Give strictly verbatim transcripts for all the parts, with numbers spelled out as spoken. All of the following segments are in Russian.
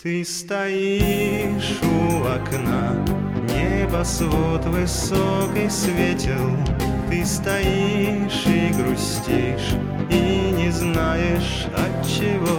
Ты стоишь у окна, небосвод высокий светил. Ты стоишь и грустишь, и не знаешь отчего.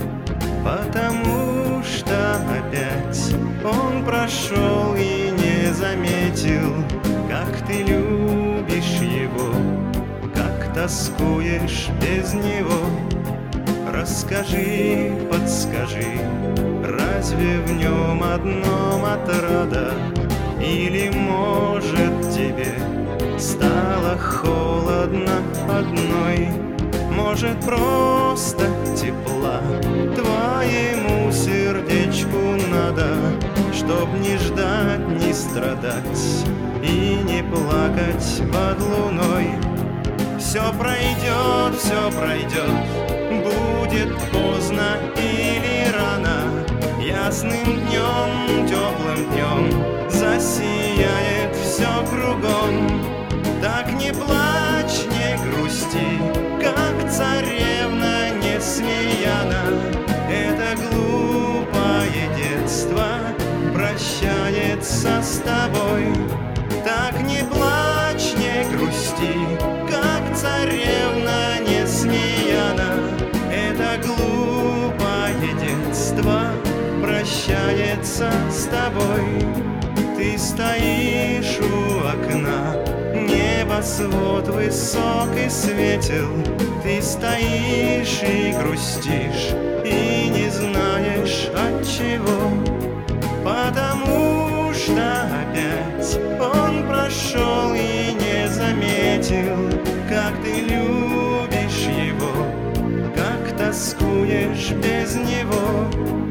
Потому что опять он прошел и не заметил, как ты любишь его, как тоскуешь без него. Расскажи, подскажи, разве в нем одном отрада? Или, может, тебе стало холодно одной? Может, просто тепла твоему сердечку надо, чтоб не ждать, не страдать и не плакать под луной. Все пройдет, все пройдет, будет поздно или рано. Ясным днем, теплым днем засияет все кругом. Так не плачь, не грусти, как царевна Несмеяна. Это глупое детство прощается с тобой. Так не плачь, не грусти, как царевна Несмеяна. Это глупое детство прощается с тобой. Ты стоишь у окна, небосвод высокий светил. Ты стоишь и грустишь, и не знаешь отчего. Потому что опять он прошел и не заметил, как ты любишь его, как тоскуешь без него.